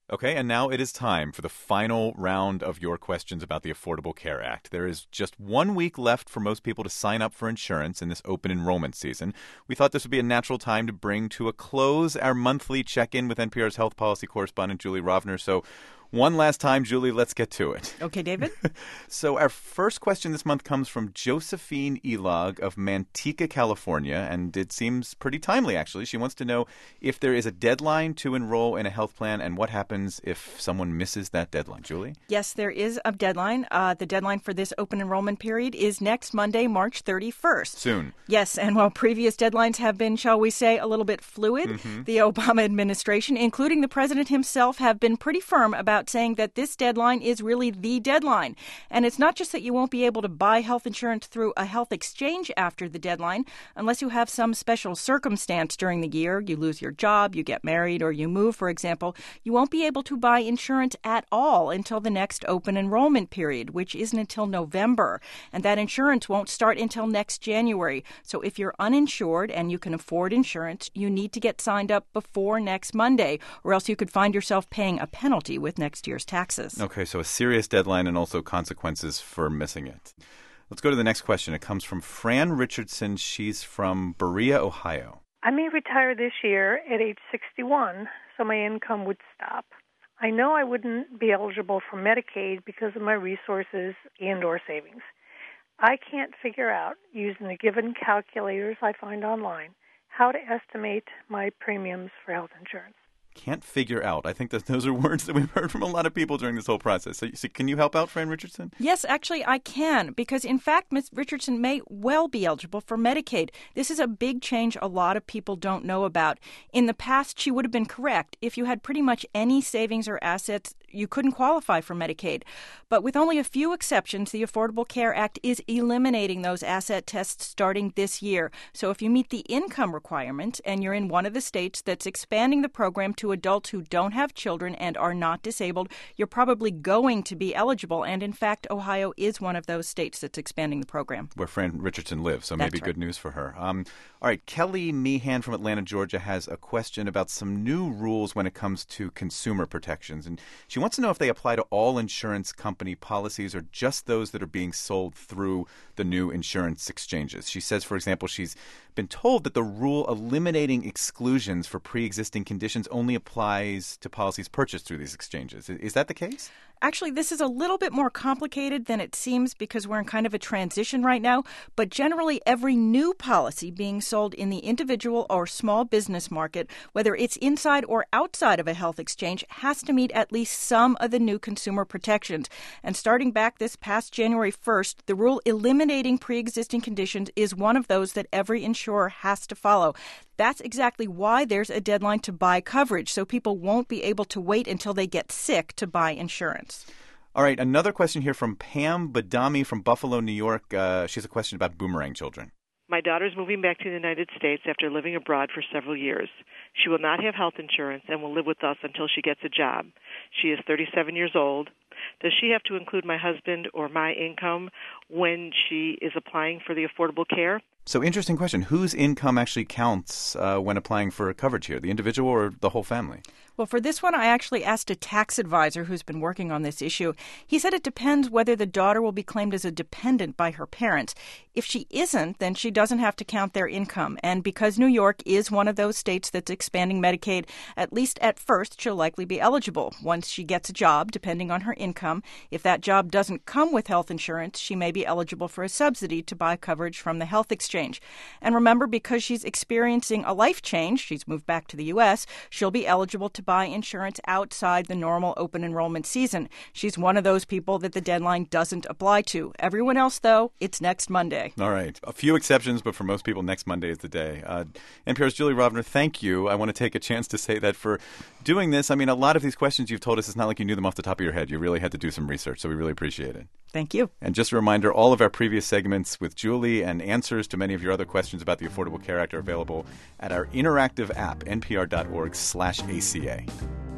Okay, and now it is time for the final round of your questions about the Affordable Care Act. There is just 1 week left for most people to sign up for insurance in this open enrollment season. We thought this would be a natural time to bring to a close our monthly check-in with NPR's health policy correspondent, Julie Rovner. So one last time, Julie, let's get to it. Okay, David. So our first question this month comes from Josephine Elog of Manteca, California, and it seems pretty timely, actually. She wants to know if there is a deadline to enroll in a health plan and what happens if someone misses that deadline. Julie? Yes, there is a deadline. The deadline for this open enrollment period is next Monday, March 31st. Soon. Yes, and while previous deadlines have been, shall we say, a little bit fluid, the Obama administration, including the president himself, have been pretty firm about saying that this deadline is really the deadline. And it's not just that you won't be able to buy health insurance through a health exchange after the deadline, unless you have some special circumstance during the year. You lose your job, you get married, or you move, for example. You won't be able to buy insurance at all until the next open enrollment period, which isn't until November. And that insurance won't start until next January. So if you're uninsured and you can afford insurance, you need to get signed up before next Monday, or else you could find yourself paying a penalty with next year's taxes. Okay, so a serious deadline and also consequences for missing it. Let's go to the next question. It comes from Fran Richardson. She's from Berea, Ohio. I may retire this year at age 61, so my income would stop. I know I wouldn't be eligible for Medicaid because of my resources and or savings. I can't figure out, using the given calculators I find online, how to estimate my premiums for health insurance. Can't figure out. I think that those are words that we've heard from a lot of people during this whole process. So can you help out, Fran Richardson? Yes, actually, I can, because in fact, Ms. Richardson may well be eligible for Medicaid. This is a big change a lot of people don't know about. In the past, she would have been correct. If you had pretty much any savings or assets, you couldn't qualify for Medicaid. But with only a few exceptions, the Affordable Care Act is eliminating those asset tests starting this year. So if you meet the income requirement and you're in one of the states that's expanding the program to adults who don't have children and are not disabled, you're probably going to be eligible. And in fact, Ohio is one of those states that's expanding the program. Where Fran Richardson lives, so That's maybe right. good news for her. All right, Kelly Meehan from Atlanta, Georgia has a question about some new rules when it comes to consumer protections. And she wants to know if they apply to all insurance company policies or just those that are being sold through the new insurance exchanges. She says, for example, she's been told that the rule eliminating exclusions for pre-existing conditions only applies to policies purchased through these exchanges. Is that the case? Actually, this is a little bit more complicated than it seems because we're in kind of a transition right now. But generally, every new policy being sold in the individual or small business market, whether it's inside or outside of a health exchange, has to meet at least some of the new consumer protections. And starting back this past January 1st, the rule eliminating pre-existing conditions is one of those that every insurer has to follow. That's exactly why there's a deadline to buy coverage, so people won't be able to wait until they get sick to buy insurance. All right, another question here from Pam Badami from Buffalo, New York. She has a question about boomerang children. My daughter's moving back to the United States after living abroad for several years. She will not have health insurance and will live with us until she gets a job. She is 37 years old. Does she have to include my husband or my income when she is applying for the Affordable Care? So interesting question. Whose income actually counts when applying for coverage here, the individual or the whole family? Well, for this one, I actually asked a tax advisor who's been working on this issue. He said it depends whether the daughter will be claimed as a dependent by her parents. If she isn't, then she doesn't have to count their income. And because New York is one of those states that's expanding Medicaid, at least at first, she'll likely be eligible. Once she gets a job, depending on her income, if that job doesn't come with health insurance, she may be eligible for a subsidy to buy coverage from the health exchange. And remember, because she's experiencing a life change, she's moved back to the U.S., she'll be eligible to buy insurance outside the normal open enrollment season. She's one of those people that the deadline doesn't apply to. Everyone else, though, it's next Monday. All right. A few exceptions, but for most people, next Monday is the day. NPR's Julie Rovner, thank you. I want to take a chance to say that for doing this, I mean, a lot of these questions you've told us, it's not like you knew them off the top of your head. You really had to do some research, so we really appreciate it. Thank you. And just a reminder, all of our previous segments with Julie and answers to many of your other questions about the Affordable Care Act are available at our interactive app, npr.org/ACA.